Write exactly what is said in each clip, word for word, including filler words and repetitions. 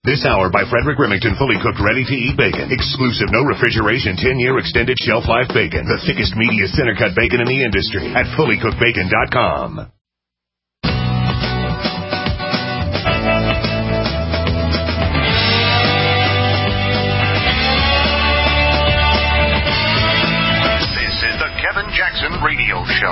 This hour by Frederick Remington, fully cooked, ready-to-eat bacon. Exclusive, no refrigeration, ten-year extended shelf life bacon. The thickest, meatiest, center-cut bacon in the industry at fully cooked bacon dot com. This is the Kevin Jackson Radio Show.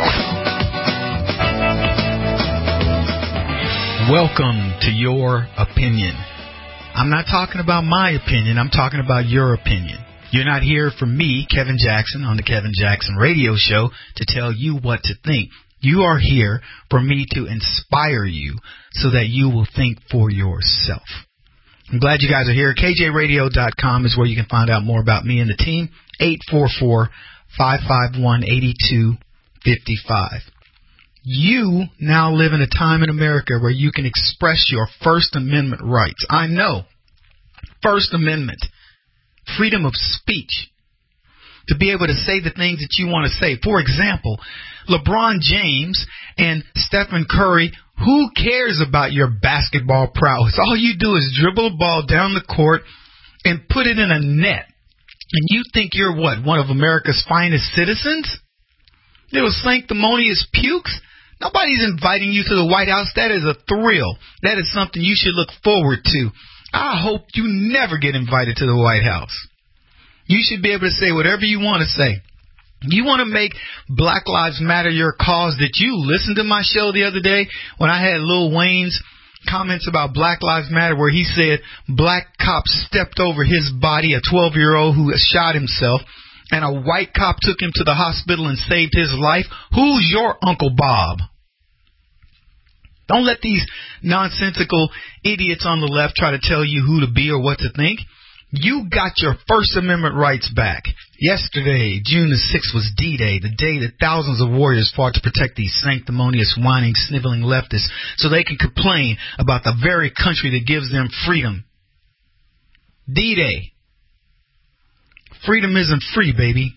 Welcome to Your Opinion. I'm not talking about my opinion. I'm talking about your opinion. You're not here for me, Kevin Jackson, on the Kevin Jackson Radio Show to tell you what to think. You are here for me to inspire you so that you will think for yourself. I'm glad you guys are here. K J radio dot com is where you can find out more about me and the team. eight four four, five five one, eight two five five. You now live in a time in America where you can express your First Amendment rights. I know. First Amendment. Freedom of speech. To be able to say the things that you want to say. For example, LeBron James and Stephen Curry, who cares about your basketball prowess? All you do is dribble a ball down the court and put it in a net. And you think you're what? One of America's finest citizens? Little sanctimonious pukes? Nobody's inviting you to the White House. That is a thrill. That is something you should look forward to. I hope you never get invited to the White House. You should be able to say whatever you want to say. You want to make Black Lives Matter your cause? Did you listen to my show the other day when I had Lil Wayne's comments about Black Lives Matter, where he said black cops stepped over his body, a twelve-year-old who shot himself, and a white cop took him to the hospital and saved his life? Who's your Uncle Bob? Don't let these nonsensical idiots on the left try to tell you who to be or what to think. You got your First Amendment rights back. Yesterday, June the sixth, was D-Day, the day that thousands of warriors fought to protect these sanctimonious, whining, sniveling leftists so they can complain about the very country that gives them freedom. D-Day. Freedom isn't free, baby.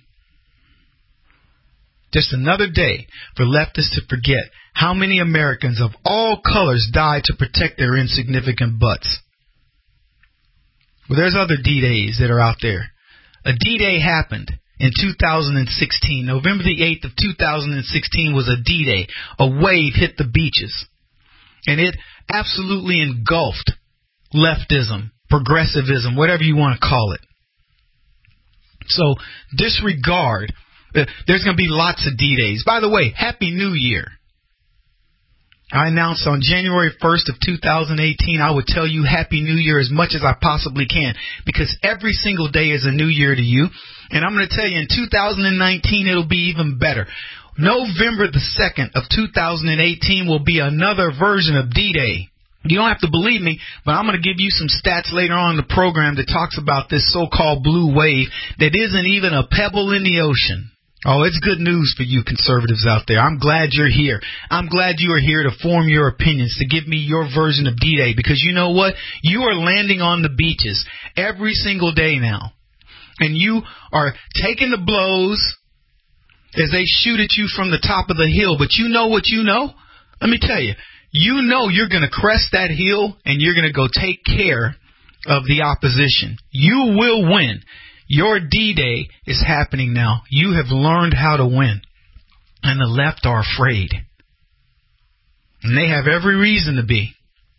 Just another day for leftists to forget how many Americans of all colors died to protect their insignificant butts. Well, there's other D-Days that are out there. A D-Day happened in two thousand sixteen. November the eighth of two thousand sixteen was a D-Day. A wave hit the beaches. And it absolutely engulfed leftism, progressivism, whatever you want to call it. So disregard. Uh, there's going to be lots of D-Days. By the way, Happy New Year. I announced on January first of two thousand eighteen, I would tell you Happy New Year as much as I possibly can, because every single day is a new year to you. And I'm going to tell you, in two thousand nineteen, it'll be even better. November the second of two thousand eighteen will be another version of D-Day. You don't have to believe me, but I'm going to give you some stats later on in the program that talks about this so-called blue wave that isn't even a pebble in the ocean. Oh, it's good news for you conservatives out there. I'm glad you're here. I'm glad you are here to form your opinions, to give me your version of D-Day, because you know what? You are landing on the beaches every single day now. And you are taking the blows as they shoot at you from the top of the hill. But you know what you know? Let me tell you. You know you're going to crest that hill and you're going to go take care of the opposition. You will win. Your D-Day is happening now. You have learned how to win. And the left are afraid. And they have every reason to be.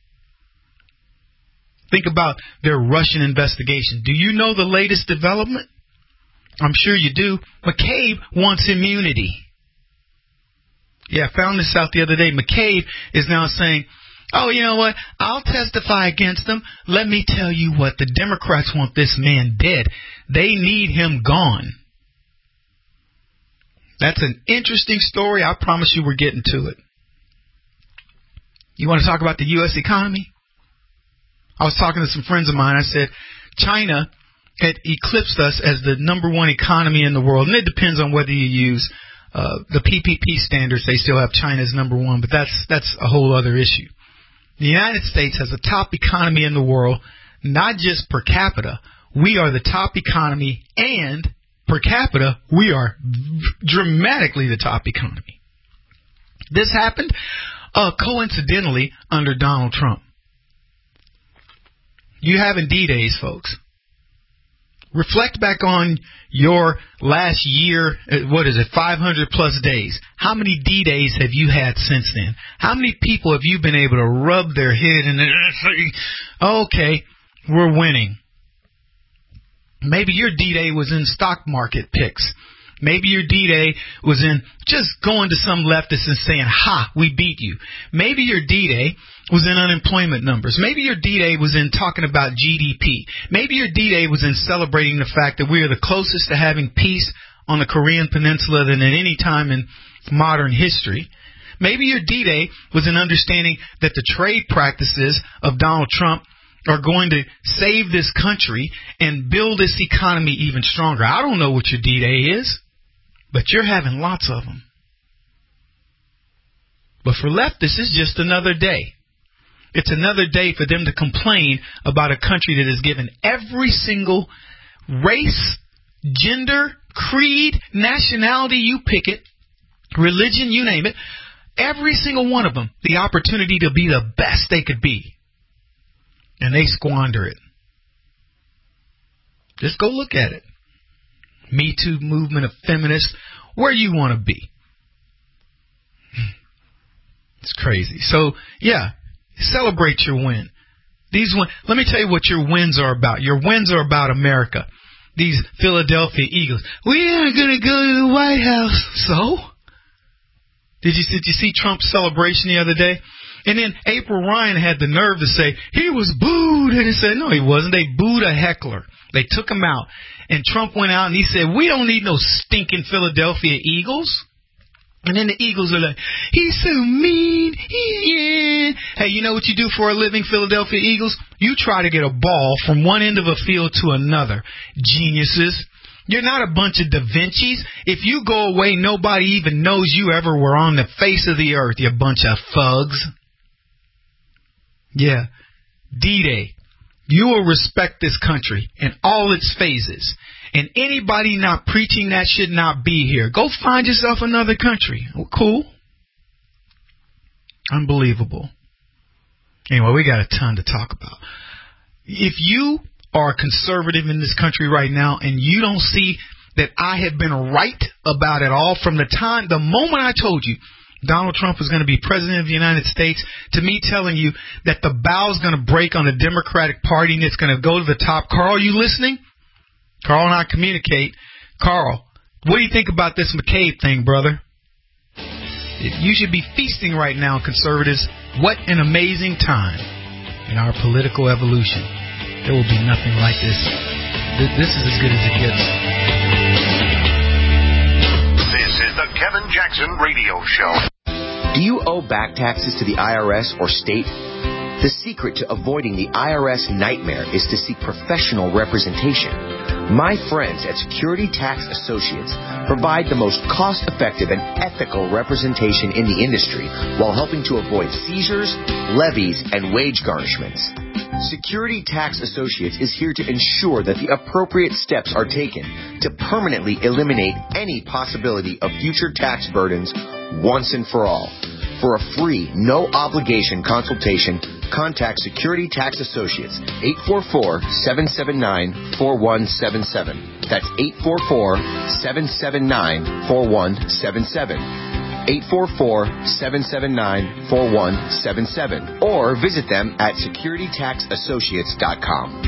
Think about their Russian investigation. Do you know the latest development? I'm sure you do. McCabe wants immunity. Yeah, I found this out the other day. McCabe is now saying, oh, you know what? I'll testify against him. Let me tell you what. The Democrats want this man dead. They need him gone. That's an interesting story. I promise you we're getting to it. You want to talk about the U S economy? I was talking to some friends of mine. I said, China had eclipsed us as the number one economy in the world. And it depends on whether you use uh, the P P P standards. They still have China as number one, but that's that's a whole other issue. The United States has the top economy in the world, not just per capita. We are the top economy, and per capita, we are dramatically the top economy. This happened uh, coincidentally under Donald Trump. You having D-Days, folks. Reflect back on your last year, what is it, five hundred plus days. How many D-Days have you had since then? How many people have you been able to rub their head and say, okay, we're winning? Maybe your D-Day was in stock market picks. Maybe your D-Day was in just going to some leftist and saying, ha, we beat you. Maybe your D-Day was in unemployment numbers. Maybe your D-Day was in talking about G D P. Maybe your D-Day was in celebrating the fact that we are the closest to having peace on the Korean Peninsula than at any time in modern history. Maybe your D-Day was in understanding that the trade practices of Donald Trump are going to save this country and build this economy even stronger. I don't know what your D-Day is, but you're having lots of them. But for leftists, it's just another day. It's another day for them to complain about a country that has given every single race, gender, creed, nationality, you pick it, religion, you name it, every single one of them the opportunity to be the best they could be. And they squander it. Just go look at it. Me Too movement of feminists, where you want to be. It's crazy. So, yeah, celebrate your win. These win- Let me tell you what your wins are about. Your wins are about America. These Philadelphia Eagles. We aren't going to go to the White House. So? Did you, did you see Trump's celebration the other day? And then April Ryan had the nerve to say, he was booed. And he said, no, he wasn't. They booed a heckler. They took him out. And Trump went out and he said, we don't need no stinking Philadelphia Eagles. And then the Eagles are like, he's so mean. Yeah. Hey, you know what you do for a living, Philadelphia Eagles? You try to get a ball from one end of a field to another. Geniuses. You're not a bunch of Da Vinci's. If you go away, nobody even knows you ever were on the face of the earth, you bunch of thugs. Yeah. D-Day. You will respect this country in all its phases. And anybody not preaching that should not be here. Go find yourself another country. Oh, cool. Unbelievable. Anyway, we got a ton to talk about. If you are a conservative in this country right now and you don't see that I have been right about it all from the time, the moment I told you Donald Trump was going to be president of the United States, to me telling you that the bow's going to break on the Democratic Party and it's going to go to the top. Carl, you listening? Carl and I communicate. Carl, what do you think about this McCabe thing, brother? You should be feasting right now, conservatives. What an amazing time in our political evolution. There will be nothing like this. This is as good as it gets. This is the Kevin Jackson Radio Show. Do you owe back taxes to the I R S or state? The secret to avoiding the I R S nightmare is to seek professional representation. My friends at Security Tax Associates provide the most cost-effective and ethical representation in the industry while helping to avoid seizures, levies, and wage garnishments. Security Tax Associates is here to ensure that the appropriate steps are taken to permanently eliminate any possibility of future tax burdens once and for all. For a free, no-obligation consultation, contact Security Tax Associates, eight four four, seven seven nine, four one seven seven. That's eight four four, seven seven nine, four one seven seven. eight four four, seven seven nine, four one seven seven. Or visit them at security tax associates dot com.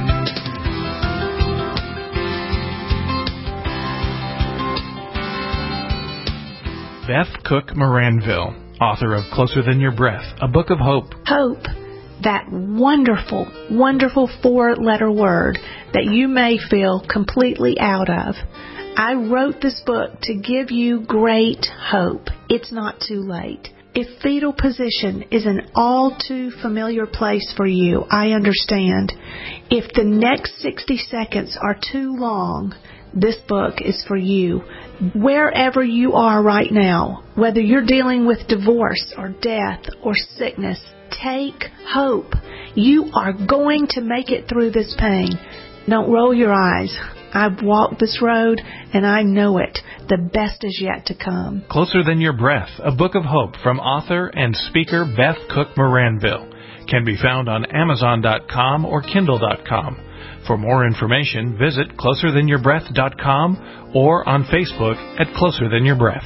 Beth Cook Moranville, author of Closer Than Your Breath, a book of hope. Hope, that wonderful, wonderful four-letter word that you may feel completely out of. I wrote this book to give you great hope. It's not too late. If fetal position is an all too familiar place for you, I understand. If the next sixty seconds are too long, this book is for you. Wherever you are right now, whether you're dealing with divorce or death or sickness, take hope. You are going to make it through this pain. Don't roll your eyes. I've walked this road and I know it. The best is yet to come. Closer Than Your Breath, a book of hope from author and speaker Beth Cook Moranville. can be found on Amazon dot com or Kindle dot com. For more information, visit closer than your breath dot com or on Facebook at Closer Than Your Breath.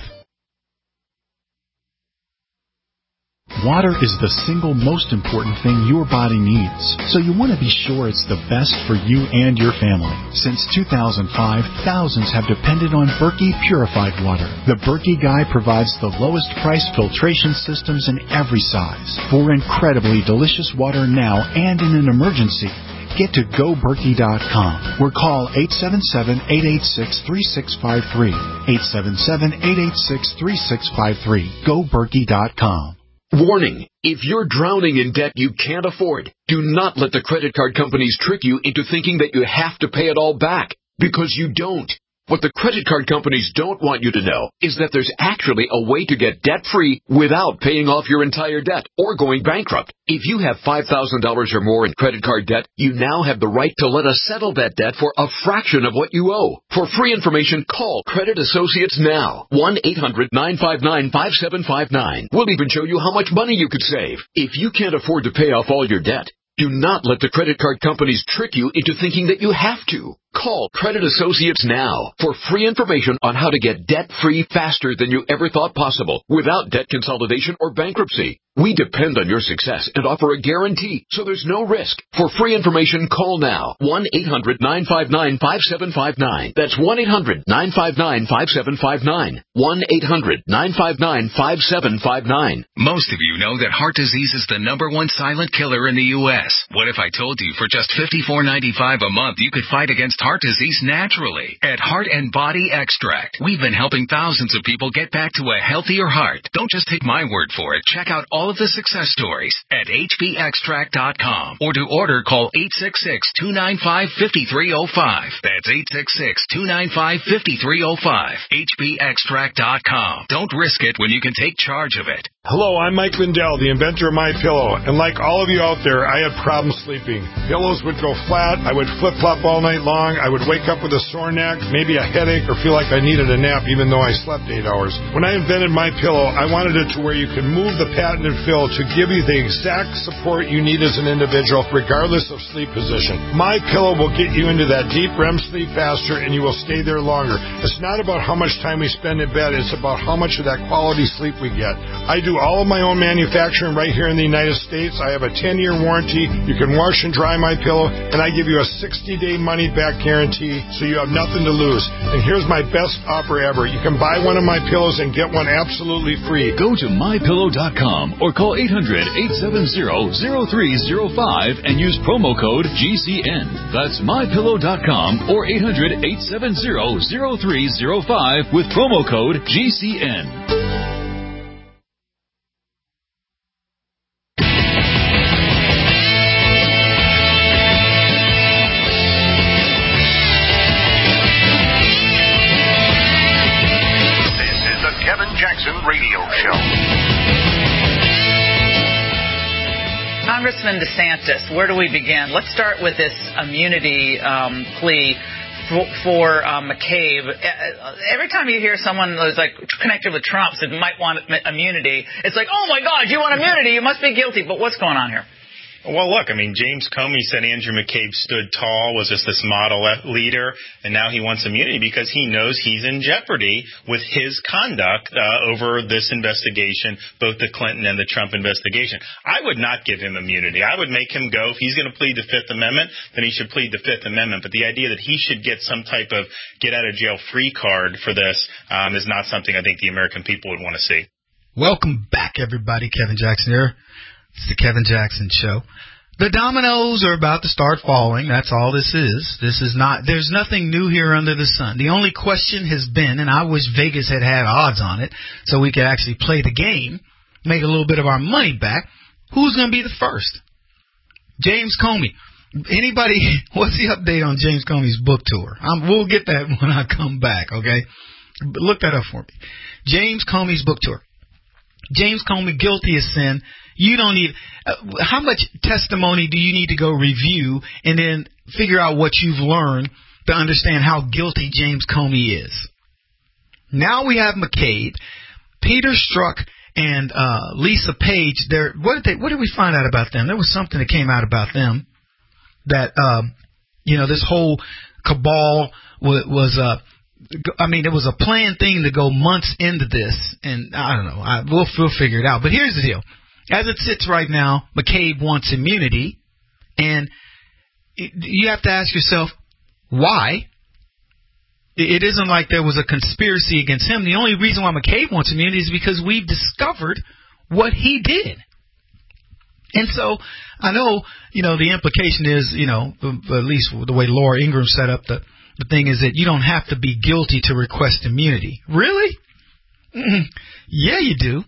Water is the single most important thing your body needs, so you want to be sure it's the best for you and your family. Since two thousand five, thousands have depended on Berkey purified water. The Berkey Guy provides the lowest price filtration systems in every size for incredibly delicious water now and in an emergency. Get to go berkey dot com or call eight seven seven, eight eight six, three six five three. eight seven seven, eight eight six, three six five three. go berkey dot com. Warning, if you're drowning in debt you can't afford, do not let the credit card companies trick you into thinking that you have to pay it all back, because you don't. What the credit card companies don't want you to know is that there's actually a way to get debt-free without paying off your entire debt or going bankrupt. If you have five thousand dollars or more in credit card debt, you now have the right to let us settle that debt for a fraction of what you owe. For free information, call Credit Associates now. one eight hundred, nine five nine, five seven five nine. We'll even show you how much money you could save. If you can't afford to pay off all your debt, do not let the credit card companies trick you into thinking that you have to. Call Credit Associates now for free information on how to get debt-free faster than you ever thought possible without debt consolidation or bankruptcy. We depend on your success and offer a guarantee, so there's no risk. For free information, call now. one eight hundred, nine five nine, five seven five nine. That's one eight hundred, nine five nine, five seven five nine. one eight hundred, nine five nine, five seven five nine. Most of you know that heart disease is the number one silent killer in the U S What if I told you for just fifty-four ninety-five a month you could fight against heart disease naturally? At Heart and Body Extract, we've been helping thousands of people get back to a healthier heart. Don't just take my word for it. Check out all of the success stories at H B extract dot com, or to order, call eight six six, two nine five, five three zero five. That's eight six six, two nine five, five three zero five. H B extract dot com. Don't risk it when you can take charge of it. Hello, I'm Mike Lindell, the inventor of MyPillow, and like all of you out there, I had problems sleeping. Pillows would go flat, I would flip-flop all night long, I would wake up with a sore neck, maybe a headache, or feel like I needed a nap even though I slept eight hours. When I invented MyPillow, I wanted it to where you could move the patented fill to give you the exact support you need as an individual, regardless of sleep position. MyPillow will get you into that deep R E M sleep faster, and you will stay there longer. It's not about how much time we spend in bed, it's about how much of that quality sleep we get. I do all of my own manufacturing right here in the United States. I have a ten-year warranty. You can wash and dry my pillow, and I give you a sixty-day money-back guarantee, so you have nothing to lose. And here's my best offer ever. You can buy one of my pillows and get one absolutely free. Go to my pillow dot com or call eight hundred, eight seven zero, zero three zero five and use promo code G C N. That's my pillow dot com or eight hundred, eight seven zero, zero three zero five with promo code G C N. Radio Show. Congressman DeSantis, where do we begin? Let's start with this immunity um, plea for, for um, McCabe. Every time you hear someone who's like connected with Trump that might want immunity, it's like, oh my God, you want immunity? You must be guilty. But what's going on here? Well, look, I mean, James Comey said Andrew McCabe stood tall, was just this model leader, and now he wants immunity because he knows he's in jeopardy with his conduct uh, over this investigation, both the Clinton and the Trump investigation. I would not give him immunity. I would make him go. If he's going to plead the Fifth Amendment, then he should plead the Fifth Amendment. But the idea that he should get some type of get-out-of-jail-free card for this um, is not something I think the American people would want to see. Welcome back, everybody. Kevin Jackson here. It's the Kevin Jackson Show. The dominoes are about to start falling. That's all this is. This is not, there's nothing new here under the sun. The only question has been, and I wish Vegas had had odds on it so we could actually play the game, make a little bit of our money back, who's going to be the first? James Comey. Anybody, what's the update on James Comey's book tour? Um, we'll get that when I come back, okay? Look that up for me. James Comey's book tour. James Comey, guilty as sin. You don't need, uh, how much testimony do you need to go review and then figure out what you've learned to understand how guilty James Comey is? Now we have McCabe. Peter Strzok and uh, Lisa Page. There, what did they? What did we find out about them? There was something that came out about them that um, you know, this whole cabal was. was uh, I mean, it was a planned thing to go months into this, and I don't know. I, we'll, we'll figure it out. But here's the deal. As it sits right now, McCabe wants immunity, and it, you have to ask yourself, why? It, it isn't like there was a conspiracy against him. The only reason why McCabe wants immunity is because we've discovered what he did. And so I know, you know, the implication is, you know, at least the way Laura Ingraham set up the The thing is that you don't have to be guilty to request immunity. Really? Mm-mm. Yeah, you do.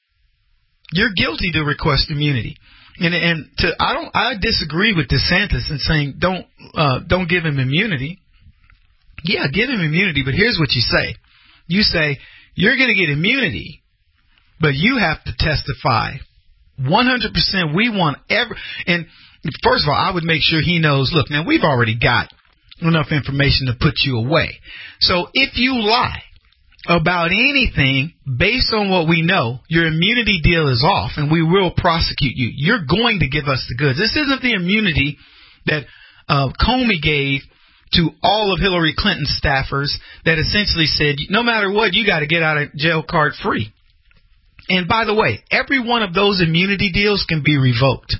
You're guilty to request immunity. And and to I don't I disagree with DeSantis in saying don't uh, don't give him immunity. Yeah, give him immunity, but here's what you say. You say you're going to get immunity, but you have to testify one hundred percent. We want every and first of all, I would make sure he knows, look, now we've already got enough information to put you away. So if you lie about anything based on what we know, your immunity deal is off and we will prosecute you. You're going to give us the goods. This isn't the immunity that uh, Comey gave to all of Hillary Clinton's staffers that essentially said, no matter what, you got to get out of jail card free. And by the way, every one of those immunity deals can be revoked.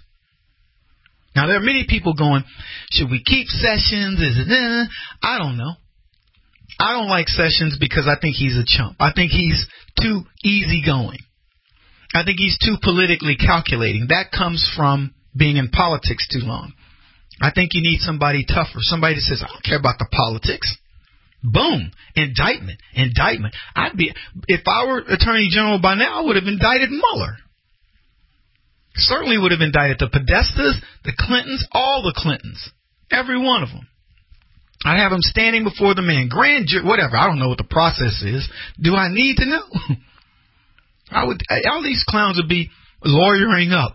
Now, there are many people going, should we keep Sessions? Is it, eh? I don't know. I don't like Sessions because I think he's a chump. I think he's too easygoing. I think he's too politically calculating. That comes from being in politics too long. I think you need somebody tougher, somebody that says, I don't care about the politics. Boom. Indictment. Indictment. I'd be, if I were Attorney General by now, I would have indicted Mueller. Certainly would have indicted the Podestas, the Clintons, all the Clintons. Every one of them. I'd have them standing before the man. Grand jury, whatever. I don't know what the process is. Do I need to know? I would. All these clowns would be lawyering up.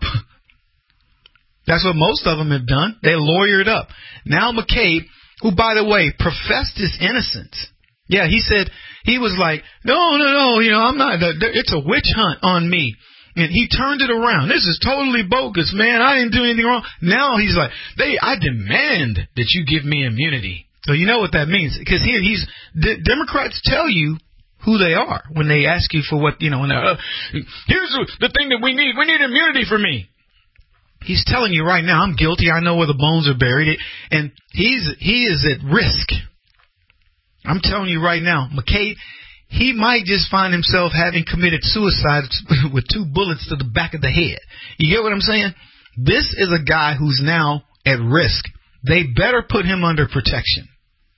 That's what most of them have done. They lawyered up. Now McCabe, who, by the way, professed his innocence. Yeah, he said, he was like, no, no, no, you know, I'm not, it's a witch hunt on me. And he turned it around. This is totally bogus, man. I didn't do anything wrong. Now he's like, they, I demand that you give me immunity. So you know what that means. Because he, he's, the Democrats tell you who they are when they ask you for what, you know, when uh, here's the thing that we need. We need immunity for me. He's telling you right now, I'm guilty. I know where the bones are buried. And he's, he is at risk. I'm telling you right now, McCabe, he might just find himself having committed suicide with two bullets to the back of the head. You get what I'm saying? This is a guy who's now at risk. They better put him under protection.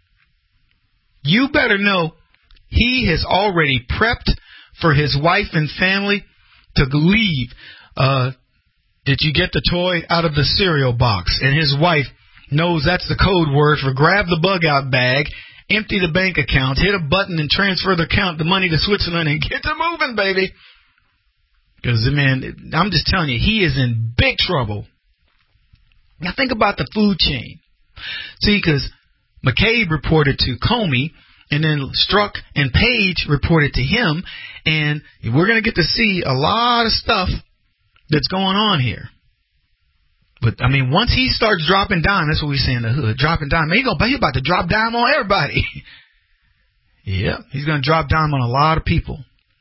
You better know he has already prepped for his wife and family to leave. Uh, did you get the toy out of the cereal box? And his wife knows that's the code word for grab the bug out bag, empty the bank account, hit a button and transfer the account, the money to Switzerland and get to moving, baby. Because, man, I'm just telling you, he is in big trouble. Now think about the food chain. See, because McCabe reported to Comey, and then Strzok and Page reported to him, and we're going to get to see a lot of stuff that's going on here. But, I mean, once he starts dropping dime, that's what we say in the hood, dropping dime, man, he's about to drop dime on everybody. Yeah, he's going to drop dime on a lot of people.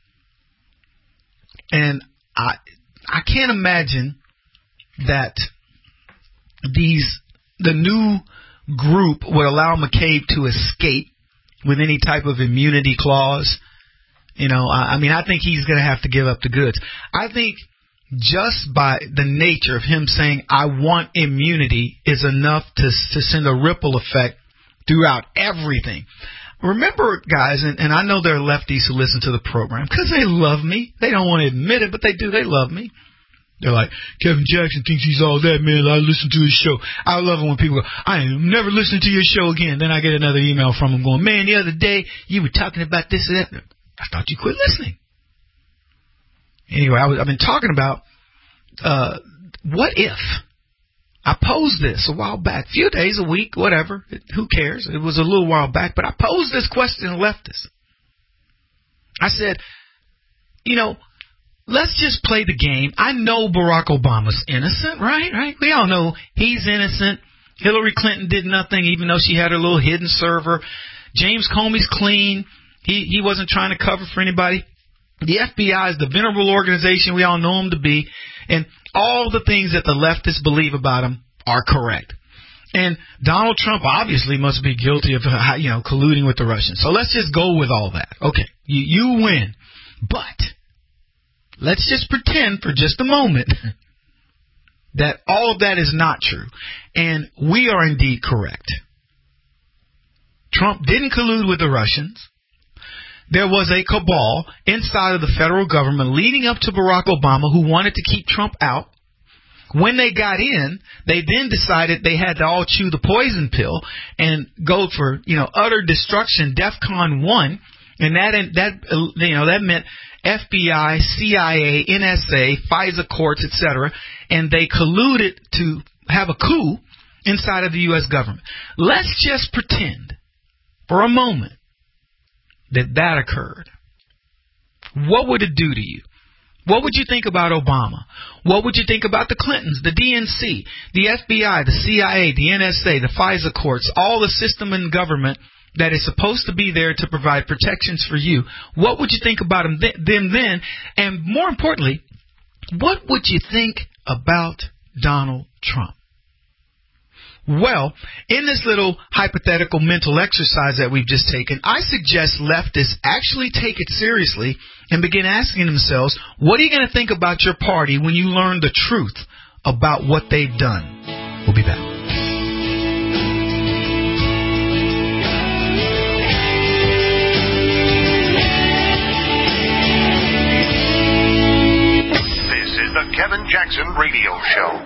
And I I can't imagine that these the new group would allow McCabe to escape with any type of immunity clause. You know, I, I mean, I think he's going to have to give up the goods. I think just by the nature of him saying, I want immunity, is enough to, to send a ripple effect throughout everything. Remember, guys, and, and I know there are lefties who listen to the program because they love me. They don't want to admit it, but they do. They love me. They're like, Kevin Jackson thinks he's all that, man. I listen to his show. I love it when people go, I am never listening to your show again. Then I get another email from him going, man, the other day you were talking about this and that. I thought you quit listening. Anyway, I was, I've been talking about uh, what if I posed this a while back, a few days, a week, whatever. It, who cares? It was a little while back, but I posed this question to leftists. I said, you know, let's just play the game. I know Barack Obama's innocent, right? Right? We all know he's innocent. Hillary Clinton did nothing, even though she had her little hidden server. James Comey's clean. He he wasn't trying to cover for anybody. The F B I is the venerable organization we all know him to be, and all the things that the leftists believe about him are correct. And Donald Trump obviously must be guilty of, you know, colluding with the Russians. So let's just go with all that. Okay, you, you win. But let's just pretend for just a moment that all of that is not true. And we are indeed correct. Trump didn't collude with the Russians. There was a cabal inside of the federal government leading up to Barack Obama who wanted to keep Trump out. When they got in, they then decided they had to all chew the poison pill and go for, you know, utter destruction, DEFCON one, and that that you know that meant F B I, C I A, N S A, FISA courts, et cetera, and they colluded to have a coup inside of the U S government. Let's just pretend for a moment that that occurred. What would it do to you? What would you think about Obama? What would you think about the Clintons, the D N C, the F B I, the C I A, the N S A, the FISA courts, all the system in government that is supposed to be there to provide protections for you? What would you think about them then? And more importantly, what would you think about Donald Trump? Well, in this little hypothetical mental exercise that we've just taken, I suggest leftists actually take it seriously and begin asking themselves, what are you going to think about your party when you learn the truth about what they've done? We'll be back. This is the Kevin Jackson Radio Show.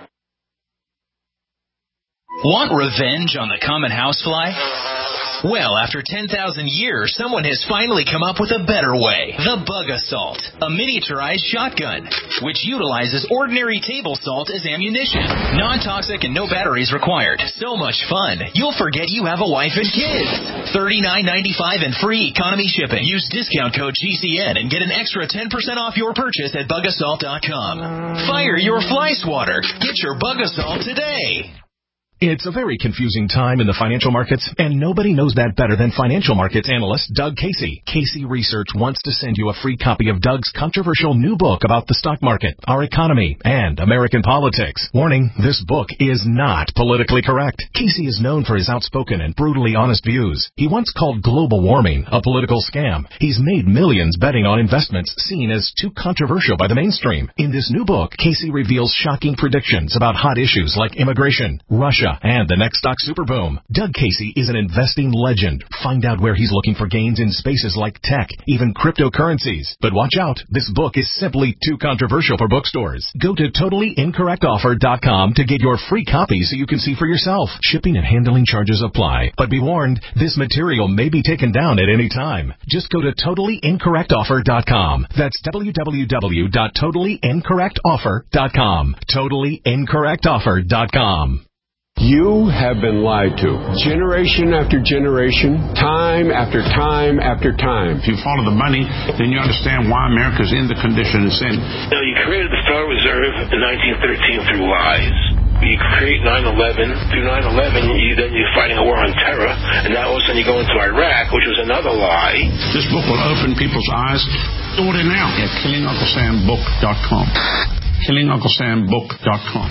Want revenge on the common housefly? Well, after ten thousand years, someone has finally come up with a better way. The Bug Assault, a miniaturized shotgun, which utilizes ordinary table salt as ammunition. Non-toxic and no batteries required. So much fun, you'll forget you have a wife and kids. thirty-nine ninety-five and free economy shipping. Use discount code G C N and get an extra ten percent off your purchase at bug assault dot com. Fire your fly swatter. Get your Bug Assault today. It's a very confusing time in the financial markets, and nobody knows that better than financial markets analyst Doug Casey. Casey Research wants to send you a free copy of Doug's controversial new book about the stock market, our economy, and American politics. Warning, this book is not politically correct. Casey is known for his outspoken and brutally honest views. He once called global warming a political scam. He's made millions betting on investments seen as too controversial by the mainstream. In this new book, Casey reveals shocking predictions about hot issues like immigration, Russia, and the next stock superboom. Doug Casey is an investing legend. Find out where he's looking for gains in spaces like tech, even cryptocurrencies. But watch out, this book is simply too controversial for bookstores. Go to totally incorrect offer dot com to get your free copy so you can see for yourself. Shipping and handling charges apply. But be warned, this material may be taken down at any time. Just go to totally incorrect offer dot com. That's w w w dot totally incorrect offer dot com. totally incorrect offer dot com. You have been lied to. Generation after generation, time after time after time. If you follow the money, then you understand why America's in the condition it's in. Now, you created the Federal Reserve in nineteen thirteen through lies. You create nine eleven. Through nine eleven, you, then you're fighting a war on terror. And now all of a sudden you go into Iraq, which was another lie. This book will open people's eyes. Order now at killing uncle sam book dot com. killing uncle sam book dot com.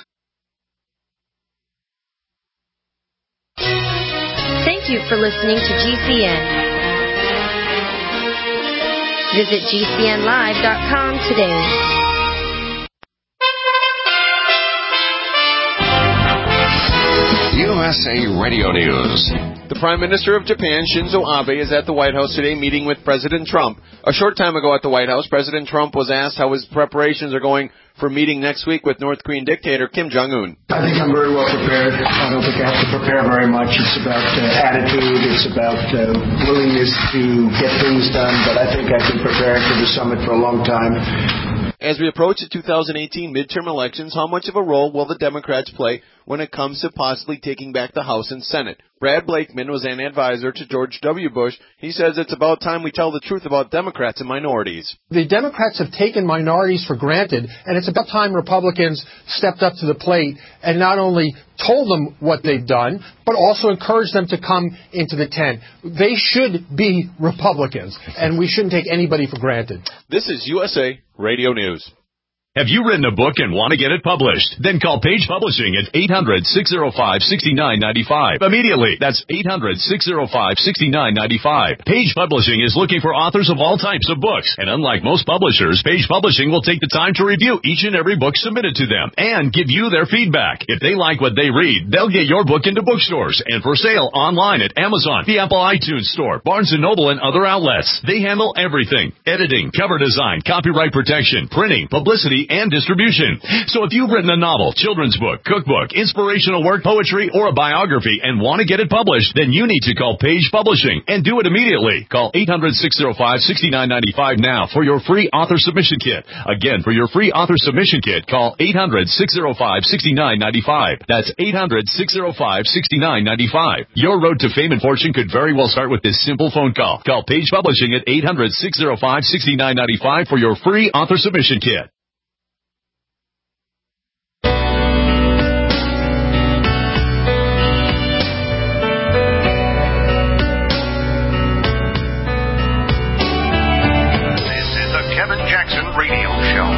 Thank you for listening to G C N. Visit G C N live dot com today. U S A Radio News. The Prime Minister of Japan, Shinzo Abe, is at the White House today meeting with President Trump. A short time ago at the White House, President Trump was asked how his preparations are going for meeting next week with North Korean dictator Kim Jong-un. I think I'm very well prepared. I don't think I have to prepare very much. It's about uh, attitude. It's about uh, willingness to get things done. But I think I've been preparing for the summit for a long time. As we approach the two thousand eighteen midterm elections, how much of a role will the Democrats play when it comes to possibly taking back the House and Senate? Brad Blakeman was an advisor to George W. Bush. He says it's about time we tell the truth about Democrats and minorities. The Democrats have taken minorities for granted, and it's about time Republicans stepped up to the plate and not only told them what they've done, but also encouraged them to come into the tent. They should be Republicans, and we shouldn't take anybody for granted. This is U S A Radio News. Have you written a book and want to get it published? Then call Page Publishing at eight hundred, six oh five, six nine nine five. Immediately. That's eight hundred, six oh five, six nine nine five. Page Publishing is looking for authors of all types of books. And unlike most publishers, Page Publishing will take the time to review each and every book submitted to them and give you their feedback. If they like what they read, they'll get your book into bookstores and for sale online at Amazon, the Apple iTunes Store, Barnes and Noble, and other outlets. They handle everything: editing, cover design, copyright protection, printing, publicity, and distribution. So if you've written a novel, children's book, cookbook, inspirational work, poetry, or a biography and want to get it published, then you need to call Page Publishing and do it immediately. Call eight hundred, six oh five, six nine nine five now for your free author submission kit. Again, for your free author submission kit, call eight hundred, six oh five, six nine nine five. That's eight hundred, six oh five, six nine nine five. Your road to fame and fortune could very well start with this simple phone call. Call Page Publishing at eight hundred, six oh five, six nine nine five for your free author submission kit. Kevin Jackson Radio Show.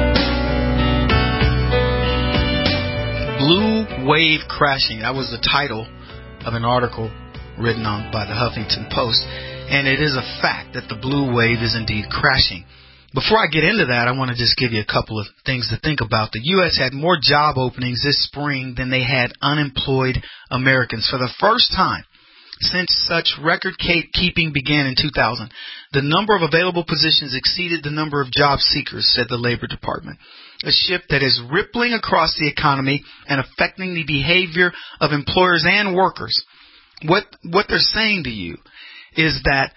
Blue wave crashing. That was the title of an article written on by the Huffington Post. And it is a fact that the blue wave is indeed crashing. Before I get into that, I want to just give you a couple of things to think about. The U S had more job openings this spring than they had unemployed Americans. For the first time since such record keeping began in two thousand, the number of available positions exceeded the number of job seekers, said the Labor Department. A shift that is rippling across the economy and affecting the behavior of employers and workers. What what they're saying to you is that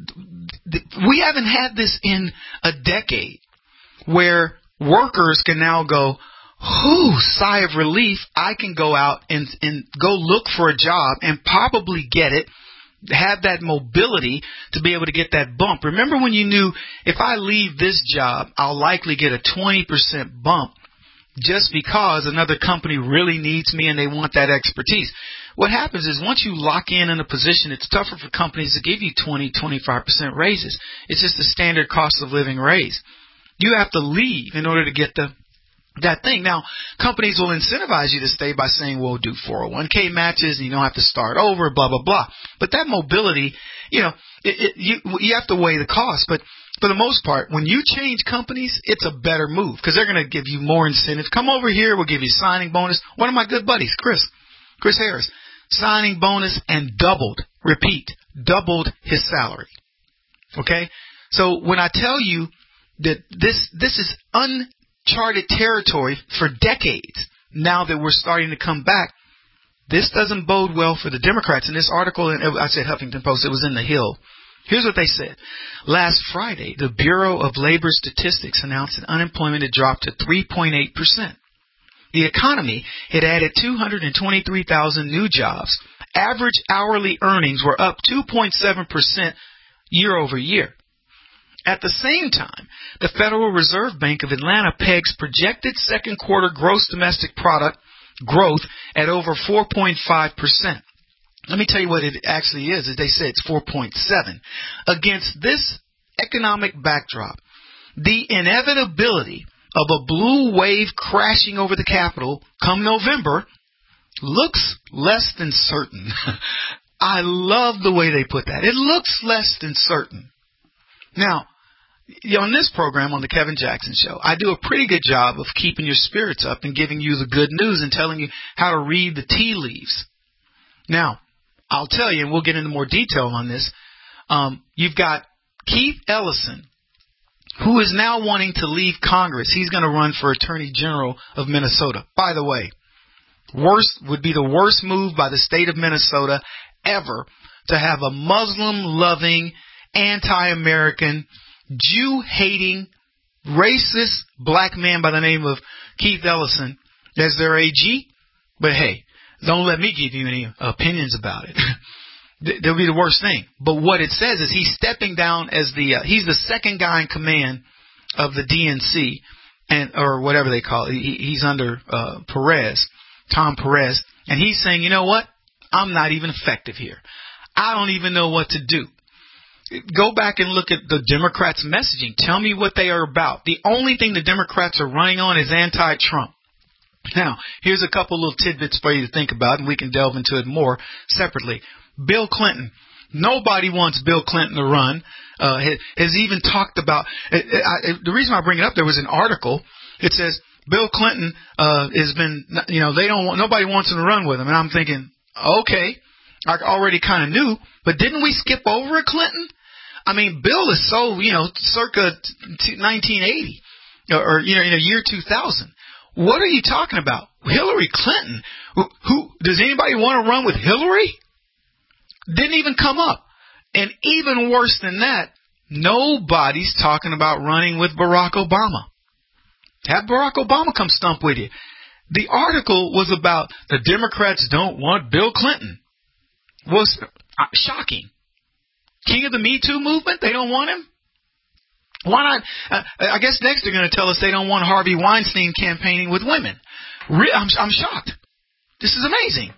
we haven't had this in a decade, where workers can now go, whew, sigh of relief, I can go out and, and go look for a job and probably get it, have that mobility to be able to get that bump. Remember when you knew, if I leave this job, I'll likely get a twenty percent bump just because another company really needs me and they want that expertise. What happens is once you lock in in a position, it's tougher for companies to give you twenty, twenty-five percent raises. It's just a standard cost of living raise. You have to leave in order to get the that thing. Now, companies will incentivize you to stay by saying, we'll do four oh one k matches and you don't have to start over, blah, blah, blah. But that mobility, you know, it, it, you, you have to weigh the cost. But for the most part, when you change companies, it's a better move because they're going to give you more incentives. Come over here, we'll give you signing bonus. One of my good buddies, Chris, Chris Harris, signing bonus and doubled, repeat, doubled his salary. Okay? So when I tell you that this this is uncharted territory for decades, now that we're starting to come back, this doesn't bode well for the Democrats. In this article, I said Huffington Post, it was in the Hill. Here's what they said. Last Friday, the Bureau of Labor Statistics announced that unemployment had dropped to three point eight percent. The economy had added two hundred twenty-three thousand new jobs. Average hourly earnings were up two point seven percent year over year. At the same time, the Federal Reserve Bank of Atlanta pegs projected second quarter gross domestic product growth at over four point five percent. Let me tell you what it actually is. As they say, it's four point seven. Against this economic backdrop, the inevitability of a blue wave crashing over the Capitol come November looks less than certain. I love the way they put that. It looks less than certain. Now, on this program, on the Kevin Jackson Show, I do a pretty good job of keeping your spirits up and giving you the good news and telling you how to read the tea leaves. Now, I'll tell you, and we'll get into more detail on this, um, you've got Keith Ellison, who is now wanting to leave Congress. He's going to run for Attorney General of Minnesota. By the way, worst would be the worst move by the state of Minnesota ever to have a Muslim-loving, anti-American, Jew-hating racist black man by the name of Keith Ellison as their A G. But hey, don't let me give you any opinions about it. That'll be the worst thing. But what it says is he's stepping down as the uh, he's the second guy in command of the D N C, and or whatever they call it. He, he's under uh, Perez, Tom Perez, and he's saying, you know what? I'm not even effective here. I don't even know what to do. Go back and look at the Democrats' messaging. Tell me what they are about. The only thing the Democrats are running on is anti-Trump. Now, here's a couple little tidbits for you to think about, and we can delve into it more separately. Bill Clinton. Nobody wants Bill Clinton to run. Uh, has, has even talked about uh, I, the reason I bring it up. There was an article. It says Bill Clinton uh, has been, you know, they don't want, nobody wants him to run with him. And I'm thinking, okay, I already kind of knew, but didn't we skip over a Clinton? I mean, Bill is so, you know, circa nineteen eighty or, you know, in the year two thousand. What are you talking about? Hillary Clinton? Who, who does anybody want to run with Hillary? Didn't even come up. And even worse than that, nobody's talking about running with Barack Obama. Have Barack Obama come stump with you. The article was about the Democrats don't want Bill Clinton. Was shocking. King of the Me Too movement, they don't want him? Why not? Uh, I guess next they're going to tell us they don't want Harvey Weinstein campaigning with women. Re- I'm, I'm shocked. This is amazing.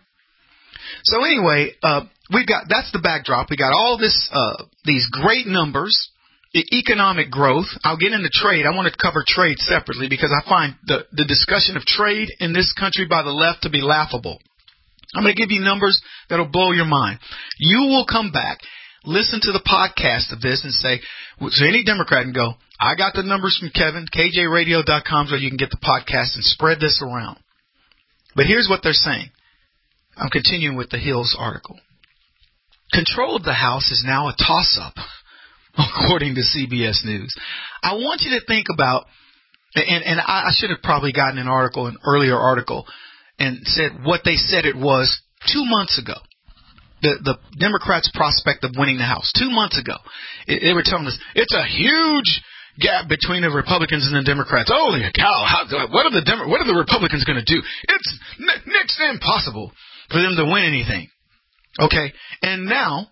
So anyway, uh, we've got, that's the backdrop. We got all this, uh, these great numbers, e- economic growth. I'll get into trade. I want to cover trade separately because I find the, the discussion of trade in this country by the left to be laughable. I'm going to give you numbers that'll blow your mind. You will come back, listen to the podcast of this and say, so any Democrat can go, I got the numbers from Kevin, K J radio dot com, so you can get the podcast and spread this around. But here's what they're saying. I'm continuing with the Hills article. Control of the House is now a toss-up, according to C B S News. I want you to think about, and, and I, I should have probably gotten an article, an earlier article, and said what they said it was two months ago. The, the Democrats' prospect of winning the House. Two months ago. It, they were telling us, it's a huge gap between the Republicans and the Democrats. Holy cow, how, what are the Demo- what are the Republicans going to do? It's n- next to impossible for them to win anything. Okay? And now,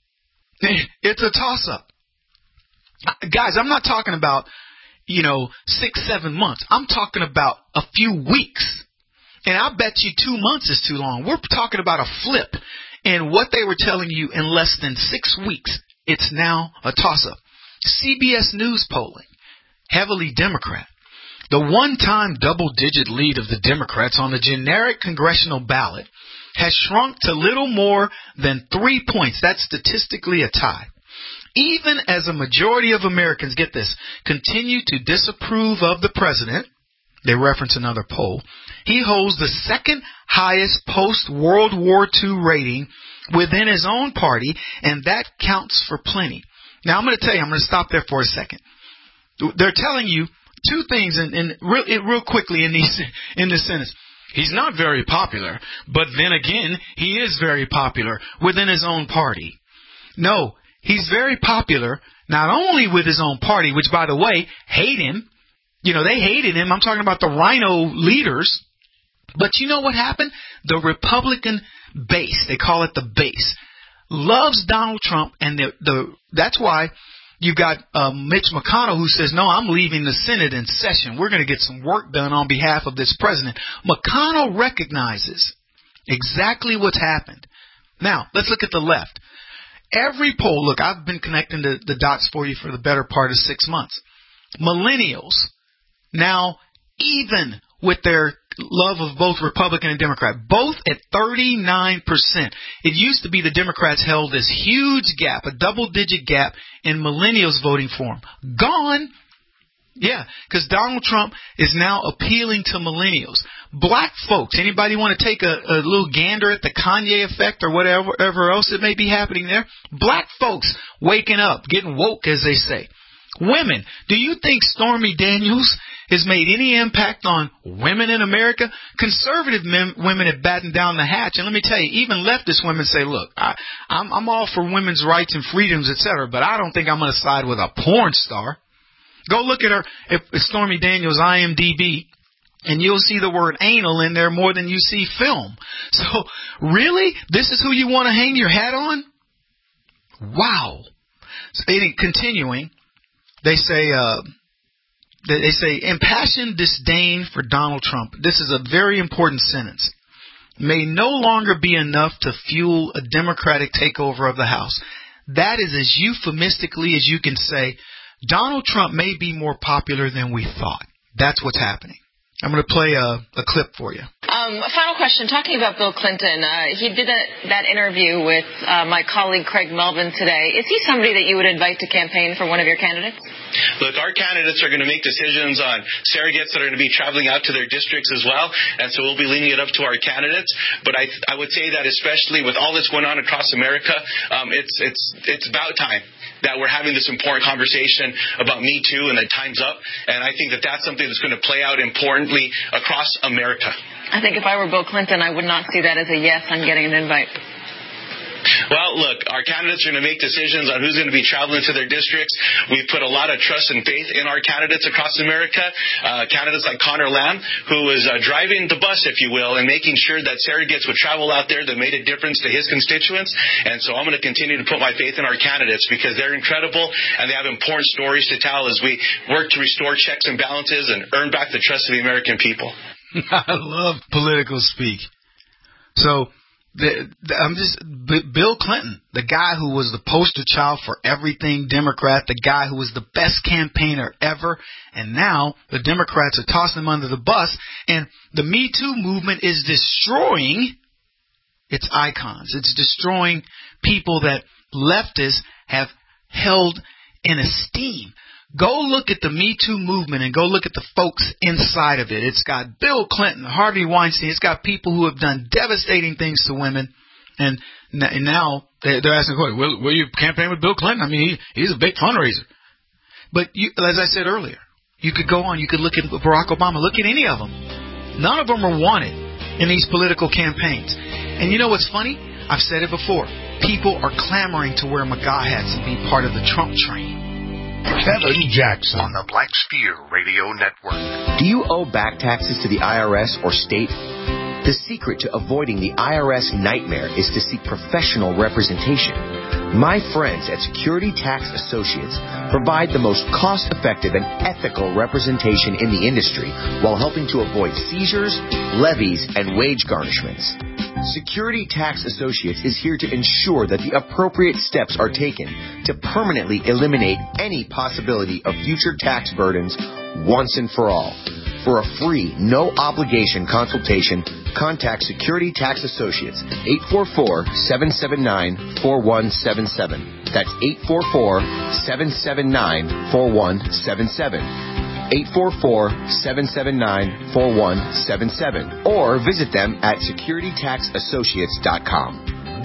it's a toss-up. Guys, I'm not talking about, you know, six, seven months. I'm talking about a few weeks. And I bet you two months is too long. We're talking about a flip. And what they were telling you in less than six weeks, it's now a toss-up. C B S News polling, heavily Democrat. The one-time double-digit lead of the Democrats on the generic congressional ballot has shrunk to little more than three points. That's statistically a tie. Even as a majority of Americans, get this, continue to disapprove of the president, they reference another poll, he holds the second highest post-World War Two rating within his own party, and that counts for plenty. Now, I'm going to tell you, I'm going to stop there for a second. They're telling you two things in, in real, real quickly in, these, in this sentence. He's not very popular, but then again, he is very popular within his own party. No, he's very popular not only with his own party, which, by the way, hate him. You know, they hated him. I'm talking about the Rhino leaders. But you know what happened? The Republican base, they call it the base, loves Donald Trump, and the, the that's why you got uh, Mitch McConnell who says, no, I'm leaving the Senate in session. We're going to get some work done on behalf of this president. McConnell recognizes exactly what's happened. Now, let's look at the left. Every poll, look, I've been connecting the, the dots for you for the better part of six months. Millennials, now even with their love of both Republican and Democrat, both at thirty-nine percent. It used to be the Democrats held this huge gap, a double-digit gap in millennials voting for him. Gone. Yeah, because Donald Trump is now appealing to millennials. Black folks, anybody want to take a, a little gander at the Kanye effect or whatever, whatever else that may be happening there? Black folks waking up, getting woke, as they say. Women, do you think Stormy Daniels has made any impact on women in America? Conservative men, women have battened down the hatch. And let me tell you, even leftist women say, look, I, I'm, I'm all for women's rights and freedoms, et cetera, but I don't think I'm going to side with a porn star. Go look at her, if Stormy Daniels' I M D B, and you'll see the word anal in there more than you see film. So, really? This is who you want to hang your hat on? Wow. So, continuing, they say, uh, they say, impassioned disdain for Donald Trump. This is a very important sentence. May no longer be enough to fuel a Democratic takeover of the House. That is as euphemistically as you can say, Donald Trump may be more popular than we thought. That's what's happening. I'm going to play a, a clip for you. Um, a final question. Talking about Bill Clinton, uh, he did a, that interview with uh, my colleague Craig Melvin today. Is he somebody that you would invite to campaign for one of your candidates? Look, our candidates are going to make decisions on surrogates that are going to be traveling out to their districts as well, and so we'll be leaving it up to our candidates. But I, I would say that especially with all that's going on across America, um, it's it's it's about time that we're having this important conversation about Me Too and that time's up. And I think that that's something that's going to play out importantly across America. I think if I were Bill Clinton, I would not see that as a yes, I'm getting an invite. Well, look, our candidates are going to make decisions on who's going to be traveling to their districts. We've put a lot of trust and faith in our candidates across America. Uh, candidates like Connor Lamb, who was uh, driving the bus, if you will, and making sure that surrogates would travel out there that made a difference to his constituents. And so I'm going to continue to put my faith in our candidates because they're incredible and they have important stories to tell as we work to restore checks and balances and earn back the trust of the American people. I love political speak. So, The, the, I'm just B- Bill Clinton, the guy who was the poster child for everything Democrat, the guy who was the best campaigner ever, and now the Democrats are tossing him under the bus, and the Me Too movement is destroying its icons. It's destroying people that leftists have held in esteem. Go look at the Me Too movement and go look at the folks inside of it. It's got Bill Clinton, Harvey Weinstein. It's got people who have done devastating things to women. And, and now they're asking, will, will you campaign with Bill Clinton? I mean, he, he's a big fundraiser. But you, as I said earlier, you could go on, you could look at Barack Obama, look at any of them. None of them are wanted in these political campaigns. And you know what's funny? I've said it before. People are clamoring to wear MAGA hats and be part of the Trump train. Kevin Jackson on the Black Spear Radio Network. Do you owe back taxes to the I R S or state? The secret to avoiding the I R S nightmare is to seek professional representation. My friends at Security Tax Associates provide the most cost-effective and ethical representation in the industry while helping to avoid seizures, levies, and wage garnishments. Security Tax Associates is here to ensure that the appropriate steps are taken to permanently eliminate any possibility of future tax burdens once and for all. For a free, no-obligation consultation, contact Security Tax Associates, eight four four, seven seven nine, four one seven seven. That's eight four four, seven seven nine, four one seven seven. eight four four, seven seven nine, four one seven seven. Or visit them at security tax associates dot com.